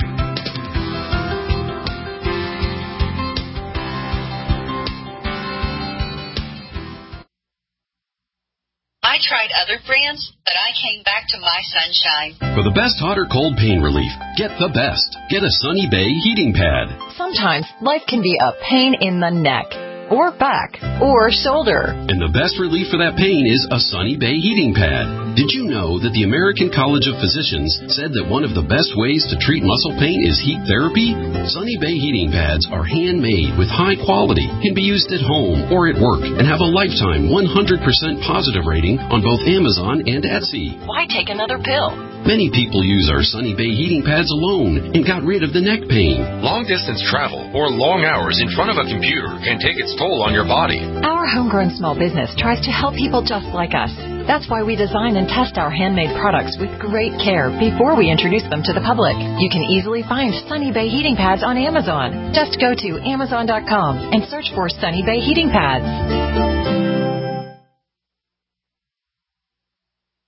I tried other brands, but I came back to My Sunshine. For the best hot or cold pain relief, get the best. Get a Sunny Bay heating pad. Sometimes life can be a pain in the neck, or back, or shoulder. And the best relief for that pain is a Sunny Bay heating pad. Did you know that the American College of Physicians said that one of the best ways to treat muscle pain is heat therapy? Sunny Bay heating pads are handmade with high quality, can be used at home or at work, and have a lifetime one hundred percent positive rating on both Amazon and Etsy. Why take another pill? Many people use our Sunny Bay heating pads alone and got rid of the neck pain. Long-distance travel or long hours in front of a computer can take its toll on your body. Our homegrown small business tries to help people just like us. That's why we design and test our handmade products with great care before we introduce them to the public. You can easily find Sunny Bay heating pads on Amazon. Just go to amazon dot com and search for Sunny Bay heating pads.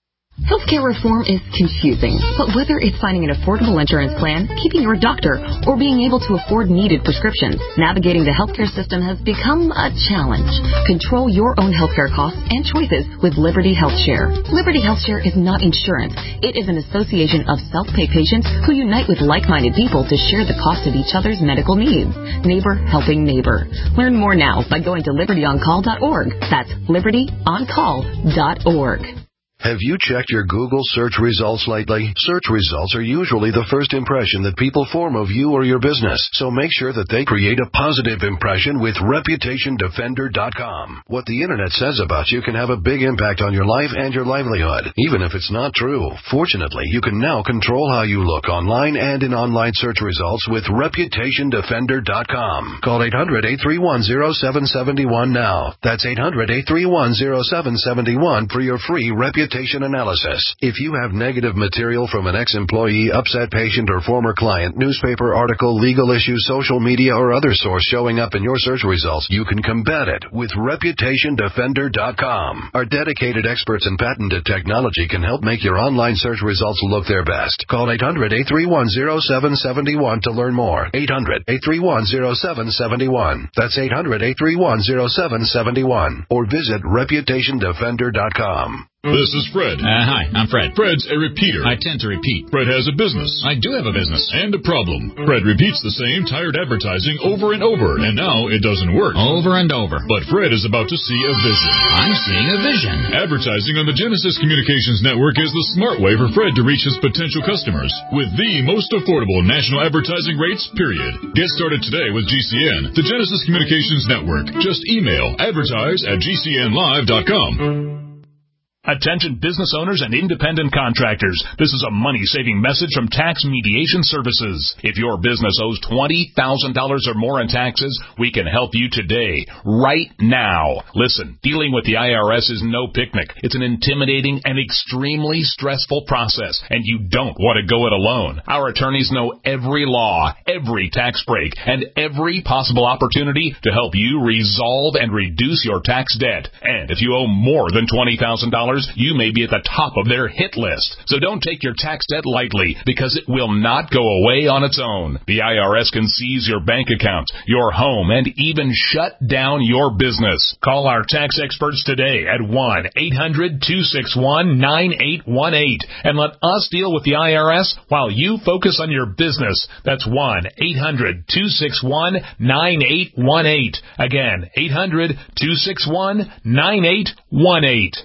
Healthcare reform is confusing, but whether it's finding an affordable insurance plan, keeping your doctor, or being able to afford needed prescriptions, navigating the healthcare system has become a challenge. Control your own healthcare costs and choices with Liberty HealthShare. Liberty HealthShare is not insurance. It is an association of self-pay patients who unite with like-minded people to share the cost of each other's medical needs. Neighbor helping neighbor. Learn more now by going to liberty on call dot org. That's liberty on call dot org. Have you checked your Google search results lately? Search results are usually the first impression that people form of you or your business, so make sure that they create a positive impression with reputation defender dot com. What the internet says about you can have a big impact on your life and your livelihood, even if it's not true. Fortunately, you can now control how you look online and in online search results with reputation defender dot com. Call eight hundred, eight three one, zero seven seven one now. That's eight hundred, eight three one, zero seven seven one for your free reputation analysis. If you have negative material from an ex-employee, upset patient, or former client, newspaper article, legal issue, social media, or other source showing up in your search results, you can combat it with reputation defender dot com. Our dedicated experts in patented technology can help make your online search results look their best. Call eight hundred, eight three one, zero seven seven one to learn more. eight hundred, eight three one, zero seven seven one. That's eight hundred, eight three one, zero seven seven one. Or visit reputation defender dot com. This is Fred. Uh, hi, I'm Fred. Fred's a repeater. I tend to repeat. Fred has a business. I do have a business. And a problem. Fred repeats the same tired advertising over and over, and now it doesn't work. Over and over. But Fred is about to see a vision. I'm seeing a vision. Advertising on the Genesis Communications Network is the smart way for Fred to reach his potential customers with the most affordable national advertising rates, period. Get started today with G C N, the Genesis Communications Network. Just email advertise at g c n live dot com. Attention business owners and independent contractors. This is a money-saving message from Tax Mediation Services. If your business owes twenty thousand dollars or more in taxes, we can help you today, right now. Listen, dealing with the I R S is no picnic. It's an intimidating and extremely stressful process, and you don't want to go it alone. Our attorneys know every law, every tax break, and every possible opportunity to help you resolve and reduce your tax debt. And if you owe more than twenty thousand dollars, you may be at the top of their hit list. So don't take your tax debt lightly, because it will not go away on its own. The I R S can seize your bank account, your home, and even shut down your business. Call our tax experts today at one eight hundred, two six one, nine eight one eight and let us deal with the I R S while you focus on your business. That's one eight hundred, two six one, nine eight one eight. Again, eight hundred, two six one, nine eight one eight.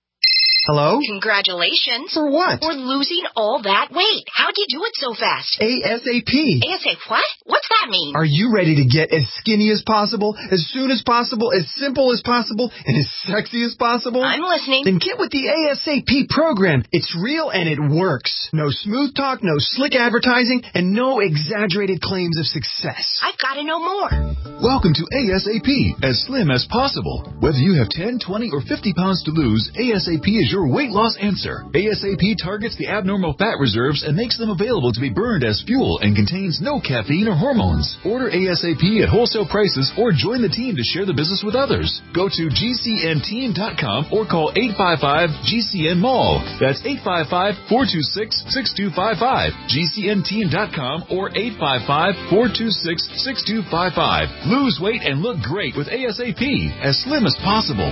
Hello? Congratulations. For what? For losing all that weight. How'd you do it so fast? ASAP. ASAP what? What's that mean? Are you ready to get as skinny as possible, as soon as possible, as simple as possible, and as sexy as possible? I'm listening. Then get with the ASAP program. It's real and it works. No smooth talk, no slick advertising, and no exaggerated claims of success. I've got to know more. Welcome to ASAP, as slim as possible. Whether you have ten, twenty, or fifty pounds to lose, ASAP is your weight loss answer. ASAP targets the abnormal fat reserves and makes them available to be burned as fuel and contains no caffeine or hormones. Order ASAP at wholesale prices or join the team to share the business with others. Go to G C N team dot com or call eight five five G C N mall. That's eight five five, four two six, six two five five. G C N team dot com or eight five five, four two six, six two five five. Lose weight and look great with ASAP, as slim as possible.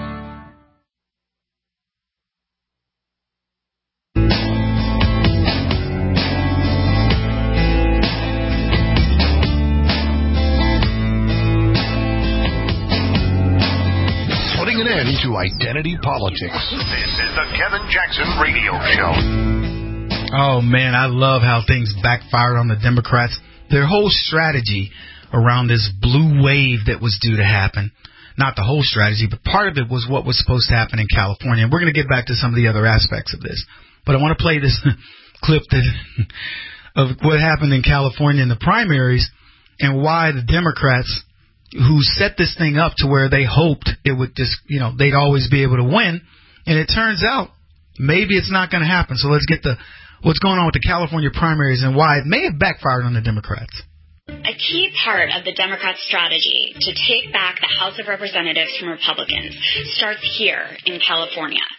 Putting an end to identity politics. This is the Kevin Jackson Radio Show. Oh, man, I love how things backfired on the Democrats. Their whole strategy around this blue wave that was due to happen, not the whole strategy, but part of it was what was supposed to happen in California. And we're going to get back to some of the other aspects of this. But I want to play this clip that, of what happened in California in the primaries and why the Democrats, who set this thing up to where they hoped it would just, you know, they'd always be able to win. And it turns out maybe it's not going to happen. So let's get the what's going on with the California primaries and why it may have backfired on the Democrats. A key part of the Democrats' strategy to take back the House of Representatives from Republicans starts here in California.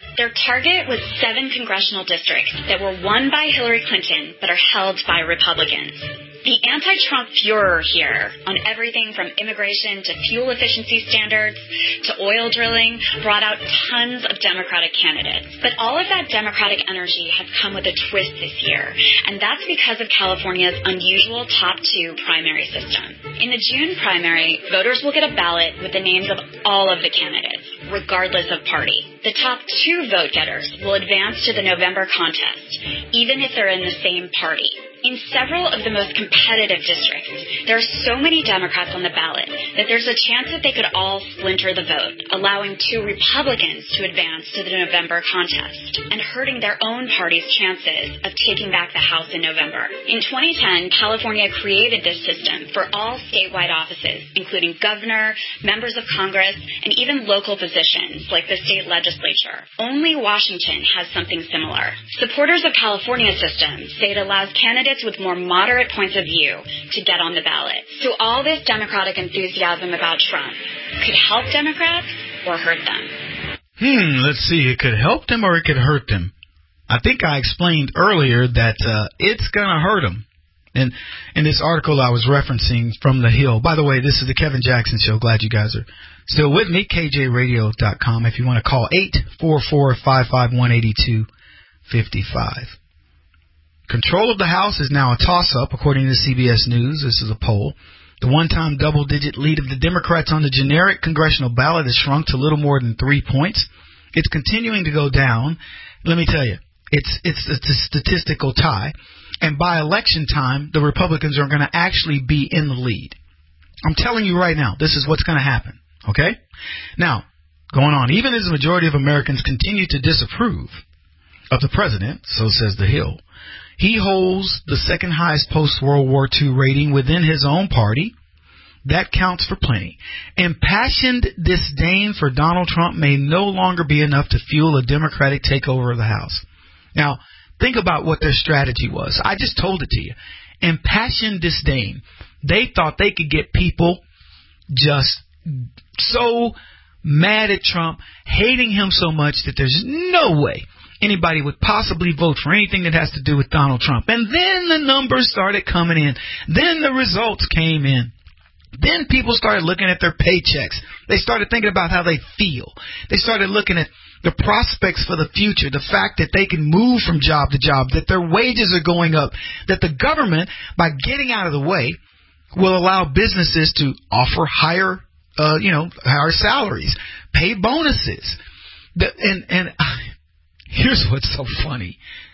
Their target was seven congressional districts that were won by Hillary Clinton but are held by Republicans. The anti-Trump furor here on everything from immigration to fuel efficiency standards to oil drilling brought out tons of Democratic candidates. But all of that Democratic energy has come with a twist this year, and that's because of California's unusual top two primary system. In the June primary, voters will get a ballot with the names of all of the candidates, regardless of party. The top two vote getters will advance to the November contest, even if they're in the same party. In several of the most competitive districts, there are so many Democrats on the ballot that there's a chance that they could all splinter the vote, allowing two Republicans to advance to the November contest and hurting their own party's chances of taking back the House in November. In twenty ten, California created this system for all statewide offices, including governor, members of Congress, and even local positions like the state legislature. Only Washington has something similar. Supporters of California's system say it allows candidates with more moderate points of view to get on the ballot. So all this Democratic enthusiasm about Trump could help Democrats or hurt them. Hmm, let's see. It could help them or it could hurt them. I think I explained earlier that uh, it's going to hurt them. And in this article I was referencing from The Hill. By the way, this is the Kevin Jackson Show. Glad you guys are still with me. K J radio dot com. If you want to call eight four four, five five one, eight two five five. Control of the House is now a toss-up, according to C B S News. This is a poll. The one-time double-digit lead of the Democrats on the generic congressional ballot has shrunk to little more than three points. It's continuing to go down. Let me tell you, it's it's, it's a statistical tie. And by election time, the Republicans are going to actually be in the lead. I'm telling you right now, this is what's going to happen. Okay? Now, going on, even as the majority of Americans continue to disapprove of the president, so says The Hill, he holds the second highest post-World War Two rating within his own party. That counts for plenty. Impassioned disdain for Donald Trump may no longer be enough to fuel a Democratic takeover of the House. Now, think about what their strategy was. I just told it to you. Impassioned disdain. They thought they could get people just so mad at Trump, hating him so much that there's no way anybody would possibly vote for anything that has to do with Donald Trump. And then the numbers started coming in. Then the results came in. Then people started looking at their paychecks. They started thinking about how they feel. They started looking at the prospects for the future, the fact that they can move from job to job, that their wages are going up, that the government, by getting out of the way, will allow businesses to offer higher, uh, you know, higher salaries, pay bonuses. The, and, and here's what's so funny.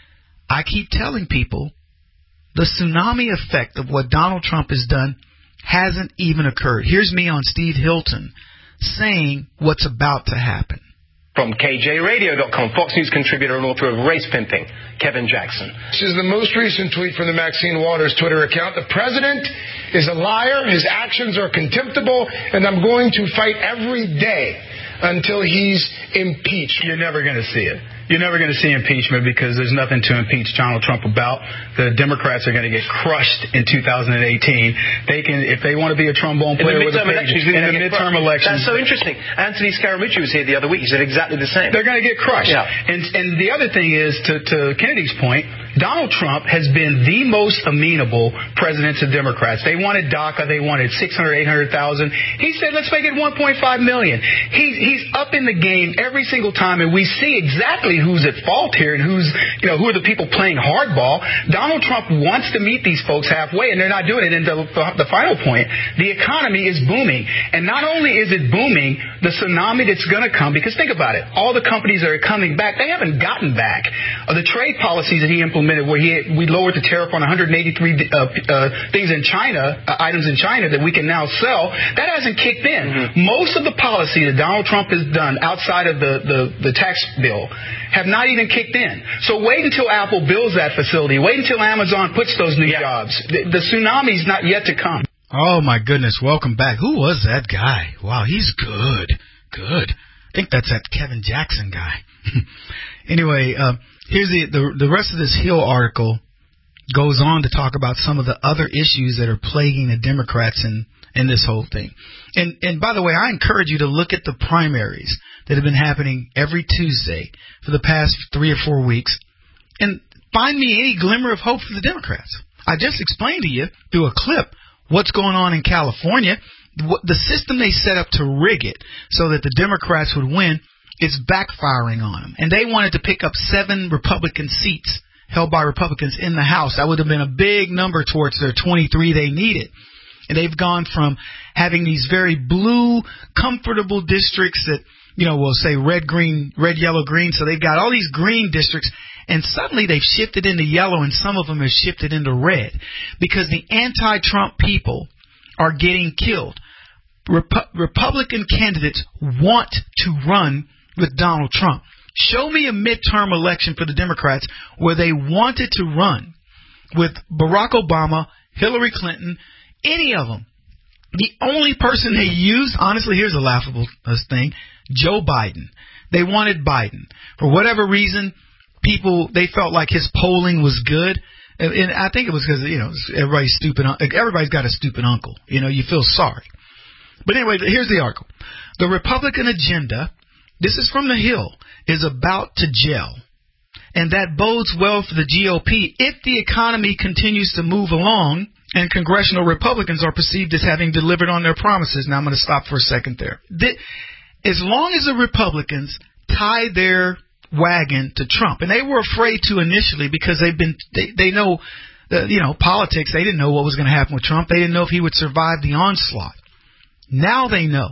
I keep telling people the tsunami effect of what Donald Trump has done hasn't even occurred. Here's me on Steve Hilton saying what's about to happen. From K J radio dot com, Fox News contributor and author of Race Pimping, Kevin Jackson. This is the most recent tweet from the Maxine Waters Twitter account. The president is a liar, his actions are contemptible, and I'm going to fight every day until he's impeached. You're never going to see it. You're never going to see impeachment because there's nothing to impeach Donald Trump about. The Democrats are going to get crushed in two thousand eighteen. They can, if they want to be a trombone player in the with a page, in the midterm elections. That's so interesting. Anthony Scaramucci was here the other week. He said exactly the same. They're going to get crushed. Yeah. And and the other thing is, to, to Kennedy's point, Donald Trump has been the most amenable president to Democrats. They wanted DACA. They wanted six hundred, eight hundred thousand. He said, let's make it one point five million. He's, he's up in the game every single time, and we see exactly who's at fault here and who's, you know, who are the people playing hardball. Donald Trump wants to meet these folks halfway, and they're not doing it. And the, the final point, the economy is booming. And not only is it booming, the tsunami that's going to come, because think about it, all the companies that are coming back, they haven't gotten back. Uh, the trade policies that he implemented, where he we lowered the tariff on one hundred eighty-three uh, uh, things in China, uh, items in China that we can now sell, that hasn't kicked in. Mm-hmm. Most of the policy that Donald Trump has done outside of the, the, the tax bill have not even kicked in. So wait until Apple builds that facility. Wait until Amazon puts those new yeah. jobs. The, the tsunami's not yet to come. Oh, my goodness. Welcome back. Who was that guy? Wow, he's good. Good. I think that's that Kevin Jackson guy. Anyway, uh, here's the, the the rest of this Hill article goes on to talk about some of the other issues that are plaguing the Democrats and, in this whole thing. And and by the way, I encourage you to look at the primaries that have been happening every Tuesday for the past three or four weeks and find me any glimmer of hope for the Democrats. I just explained to you through a clip what's going on in California. The system they set up to rig it so that the Democrats would win is backfiring on them. And they wanted to pick up seven Republican seats held by Republicans in the House. That would have been a big number towards their twenty-three they needed. And they've gone from having these very blue, comfortable districts that, you know, we'll say red, green, red, yellow, green. So they've got all these green districts. And suddenly they've shifted into yellow, and some of them have shifted into red because the anti-Trump people are getting killed. Repu- Republican candidates want to run with Donald Trump. Show me a midterm election for the Democrats where they wanted to run with Barack Obama, Hillary Clinton, any of them. The only person they used, honestly, here's a laughable thing, Joe Biden. They wanted Biden. For whatever reason, people, they felt like his polling was good. And I think it was because, you know, everybody's stupid. Everybody's got a stupid uncle. You know, you feel sorry. But anyway, here's the article. The Republican agenda, this is from The Hill, is about to gel. And that bodes well for the G O P if the economy continues to move along and congressional Republicans are perceived as having delivered on their promises. Now, I'm going to stop for a second there. As long as the Republicans tie their wagon to Trump, and they were afraid to initially because they've been, they, they know, uh, you know, politics, they didn't know what was going to happen with Trump. They didn't know if he would survive the onslaught. Now they know.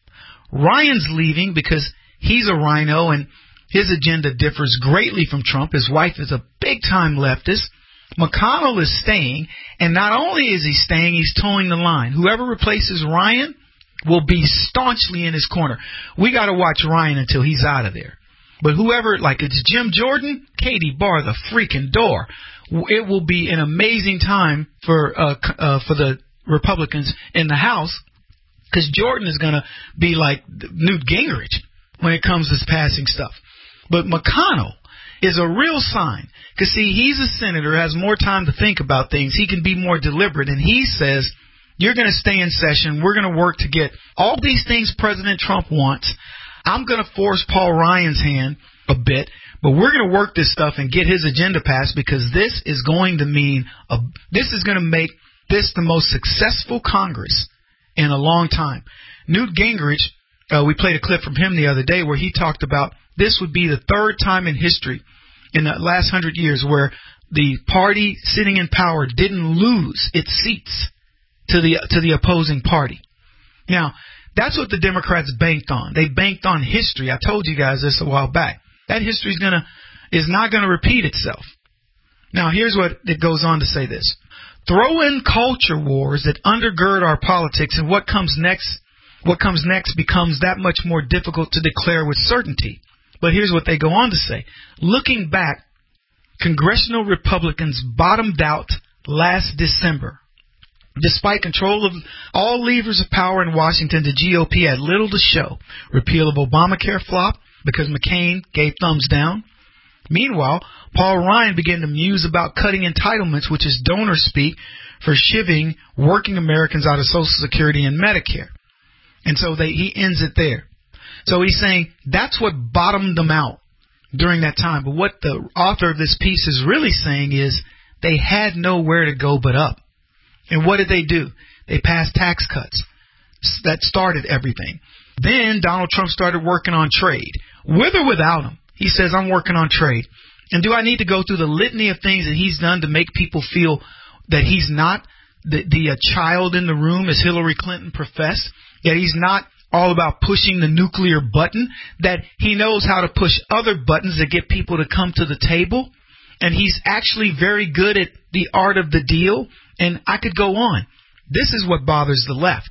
Ryan's leaving because he's a rhino and his agenda differs greatly from Trump. His wife is a big-time leftist. McConnell is staying, and not only is he staying, he's towing the line. Whoever replaces Ryan will be staunchly in his corner. We got to watch Ryan until he's out of there. But whoever, like it's Jim Jordan, Katie, bar the freaking door. It will be an amazing time for uh, uh, for the Republicans in the House. Because Jordan is going to be like Newt Gingrich when it comes to passing stuff. But McConnell is a real sign. Because, see, he's a senator, has more time to think about things. He can be more deliberate. And he says, you're going to stay in session. We're going to work to get all these things President Trump wants. I'm going to force Paul Ryan's hand a bit. But we're going to work this stuff and get his agenda passed because this is going to mean, a, this is going to make this the most successful Congress in a long time. Newt Gingrich, uh, we played a clip from him the other day where he talked about this would be the third time in history in the last hundred years where the party sitting in power didn't lose its seats to the to the opposing party. Now, that's what the Democrats banked on. They banked on history. I told you guys this a while back. That history is gonna is not going to repeat itself. Now, here's what it goes on to say this. Throw in culture wars that undergird our politics, and what comes next, what comes next becomes that much more difficult to declare with certainty. But here's what they go on to say. Looking back, congressional Republicans bottomed out last December. Despite control of all levers of power in Washington, the G O P had little to show. Repeal of Obamacare flopped because McCain gave thumbs down. Meanwhile, Paul Ryan began to muse about cutting entitlements, which is donor speak for shivving working Americans out of Social Security and Medicare. And so they, he ends it there. So he's saying that's what bottomed them out during that time. But what the author of this piece is really saying is they had nowhere to go but up. And what did they do? They passed tax cuts. That started everything. Then Donald Trump started working on trade. With or without him, he says, I'm working on trade. And do I need to go through the litany of things that he's done to make people feel that he's not the, the uh, child in the room, as Hillary Clinton professed, that he's not all about pushing the nuclear button, that he knows how to push other buttons that get people to come to the table, and he's actually very good at the art of the deal, and I could go on. This is what bothers the left,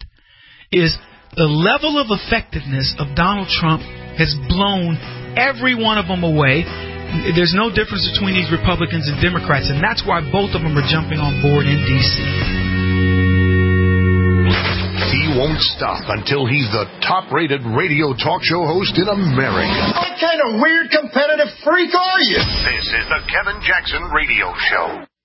is the level of effectiveness of Donald Trump has blown every one of them away. There's no difference between these Republicans and Democrats, and that's why both of them are jumping on board in D C He won't stop until he's the top-rated radio talk show host in America. What kind of weird competitive freak are you? This is the Kevin Jackson Radio Show.